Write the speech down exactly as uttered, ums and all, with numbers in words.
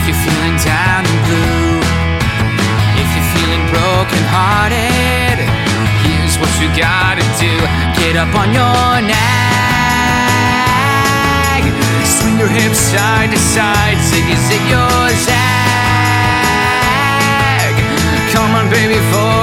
you're feeling down and blue, if you're feeling broken hearted, here's what you gotta do. Get up on your nag, swing your hips side to side, ziggy zig your zag. Come on baby, for